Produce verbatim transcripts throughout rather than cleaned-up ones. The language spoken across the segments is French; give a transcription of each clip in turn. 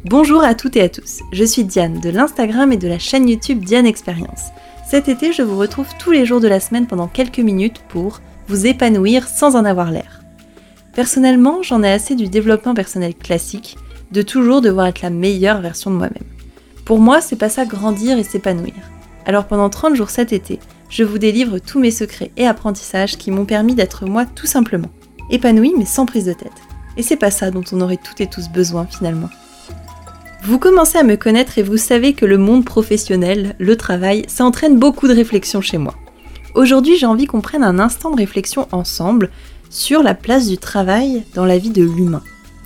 Bonjour à toutes et à tous, je suis Diane de l'Instagram et de la chaîne YouTube Diane Expérience. Cet été, je vous retrouve tous les jours de la semaine pendant quelques minutes pour vous épanouir sans en avoir l'air. Personnellement, j'en ai assez du développement personnel classique, de toujours devoir être la meilleure version de moi-même. Pour moi, c'est pas ça grandir et s'épanouir. Alors pendant trente jours cet été, je vous délivre tous mes secrets et apprentissages qui m'ont permis d'être moi tout simplement. Épanouie mais sans prise de tête. Et c'est pas ça dont on aurait toutes et tous besoin finalement. Vous commencez à me connaître et vous savez que le monde professionnel, le travail, ça entraîne beaucoup de réflexions chez moi. Aujourd'hui, j'ai envie qu'on prenne un instant de réflexion ensemble sur la place du travail dans la vie de l'humain.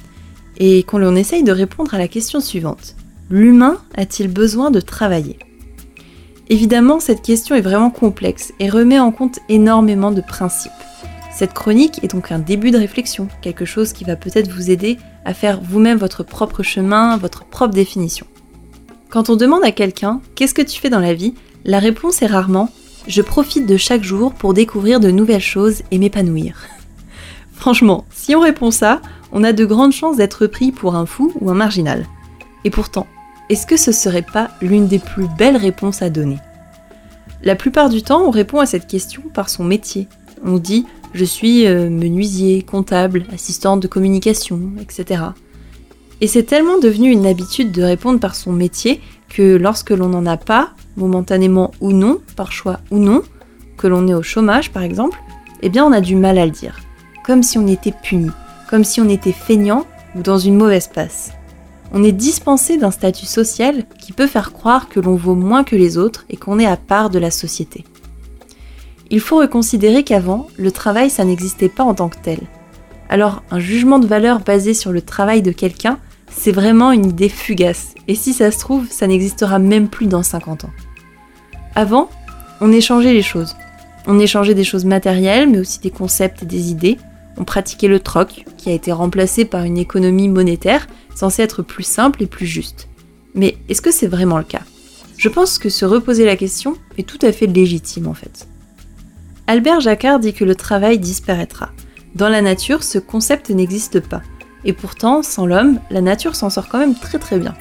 Et qu'on l'on essaye de répondre à la question suivante. L'humain a-t-il besoin de travailler ? Évidemment, cette question est vraiment complexe et remet en compte énormément de principes. Cette chronique est donc un début de réflexion, quelque chose qui va peut-être vous aider à faire vous-même votre propre chemin, votre propre définition. Quand on demande à quelqu'un « Qu'est-ce que tu fais dans la vie ?», la réponse est rarement « Je profite de chaque jour pour découvrir de nouvelles choses et m'épanouir ». Franchement, si on répond ça, on a de grandes chances d'être pris pour un fou ou un marginal. Et pourtant, est-ce que ce serait pas l'une des plus belles réponses à donner ? La plupart du temps, on répond à cette question par son métier. On dit « Je suis euh, menuisier, comptable, assistante de communication, et cetera » Et c'est tellement devenu une habitude de répondre par son métier que lorsque l'on n'en a pas, momentanément ou non, par choix ou non, que l'on est au chômage par exemple, eh bien on a du mal à le dire. Comme si on était puni, comme si on était feignant ou dans une mauvaise passe. On est dispensé d'un statut social qui peut faire croire que l'on vaut moins que les autres et qu'on est à part de la société. Il faut reconsidérer qu'avant, le travail ça n'existait pas en tant que tel. Alors un jugement de valeur basé sur le travail de quelqu'un, c'est vraiment une idée fugace, et si ça se trouve, ça n'existera même plus dans cinquante ans. Avant, on échangeait les choses. On échangeait des choses matérielles, mais aussi des concepts et des idées. On pratiquait le troc, qui a été remplacé par une économie monétaire, censée être plus simple et plus juste. Mais est-ce que c'est vraiment le cas ? Je pense que se reposer la question est tout à fait légitime en fait. Albert Jacquard dit que le travail disparaîtra. Dans la nature, ce concept n'existe pas. Et pourtant, sans l'homme, la nature s'en sort quand même très très bien.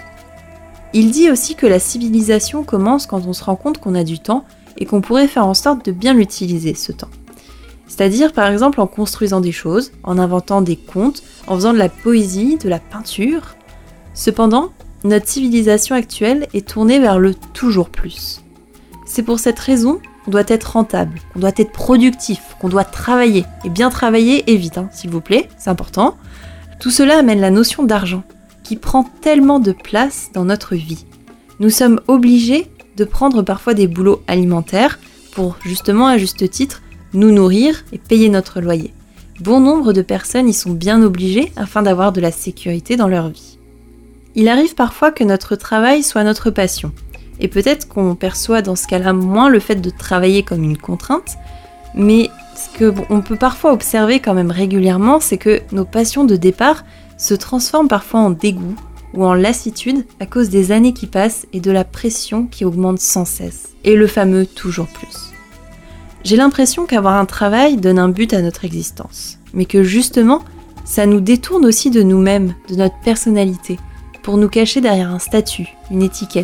Il dit aussi que la civilisation commence quand on se rend compte qu'on a du temps et qu'on pourrait faire en sorte de bien l'utiliser, ce temps. C'est-à-dire par exemple en construisant des choses, en inventant des contes, en faisant de la poésie, de la peinture. Cependant, notre civilisation actuelle est tournée vers le toujours plus. C'est pour cette raison qu'on doit être rentable, qu'on doit être productif, qu'on doit travailler. Et bien travailler et vite, hein, s'il vous plaît, c'est important. Tout cela amène la notion d'argent, qui prend tellement de place dans notre vie. Nous sommes obligés de prendre parfois des boulots alimentaires pour, justement, à juste titre, nous nourrir et payer notre loyer. Bon nombre de personnes y sont bien obligées afin d'avoir de la sécurité dans leur vie. Il arrive parfois que notre travail soit notre passion. Et peut-être qu'on perçoit dans ce cas-là moins le fait de travailler comme une contrainte, mais ce qu'on peut parfois observer quand même régulièrement, c'est que nos passions de départ se transforment parfois en dégoût ou en lassitude à cause des années qui passent et de la pression qui augmente sans cesse, et le fameux toujours plus. J'ai l'impression qu'avoir un travail donne un but à notre existence, mais que justement, ça nous détourne aussi de nous-mêmes, de notre personnalité, pour nous cacher derrière un statut, une étiquette.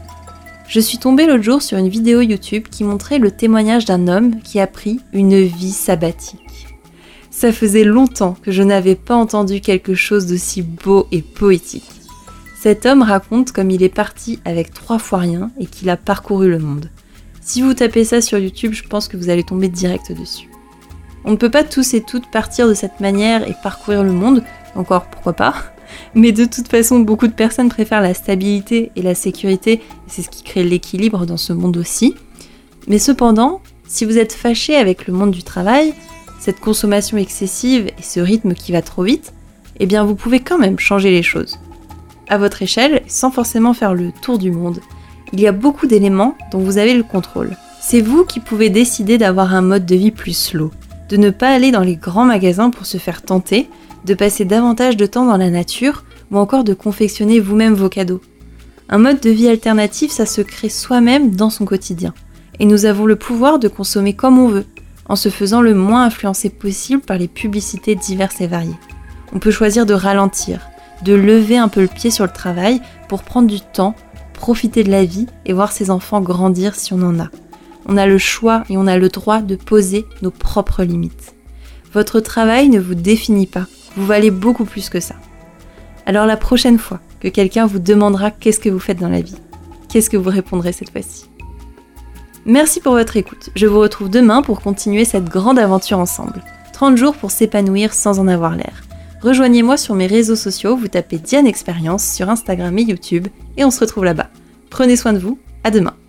Je suis tombée l'autre jour sur une vidéo YouTube qui montrait le témoignage d'un homme qui a pris une vie sabbatique. Ça faisait longtemps que je n'avais pas entendu quelque chose d'aussi beau et poétique. Cet homme raconte comme il est parti avec trois fois rien et qu'il a parcouru le monde. Si vous tapez ça sur YouTube, je pense que vous allez tomber direct dessus. On ne peut pas tous et toutes partir de cette manière et parcourir le monde, encore pourquoi pas, mais de toute façon, beaucoup de personnes préfèrent la stabilité et la sécurité, et c'est ce qui crée l'équilibre dans ce monde aussi. Mais cependant, si vous êtes fâché avec le monde du travail, cette consommation excessive et ce rythme qui va trop vite, eh bien vous pouvez quand même changer les choses. À votre échelle, sans forcément faire le tour du monde, il y a beaucoup d'éléments dont vous avez le contrôle. C'est vous qui pouvez décider d'avoir un mode de vie plus slow, de ne pas aller dans les grands magasins pour se faire tenter, de passer davantage de temps dans la nature ou encore de confectionner vous-même vos cadeaux. Un mode de vie alternatif, ça se crée soi-même dans son quotidien. Et nous avons le pouvoir de consommer comme on veut, en se faisant le moins influencer possible par les publicités diverses et variées. On peut choisir de ralentir, de lever un peu le pied sur le travail pour prendre du temps, profiter de la vie et voir ses enfants grandir si on en a. On a le choix et on a le droit de poser nos propres limites. Votre travail ne vous définit pas, vous valez beaucoup plus que ça. Alors la prochaine fois que quelqu'un vous demandera qu'est-ce que vous faites dans la vie, qu'est-ce que vous répondrez cette fois-ci ? Merci pour votre écoute, je vous retrouve demain pour continuer cette grande aventure ensemble. trente jours pour s'épanouir sans en avoir l'air. Rejoignez-moi sur mes réseaux sociaux, vous tapez Diane Expérience sur Instagram et YouTube et on se retrouve là-bas. Prenez soin de vous, à demain.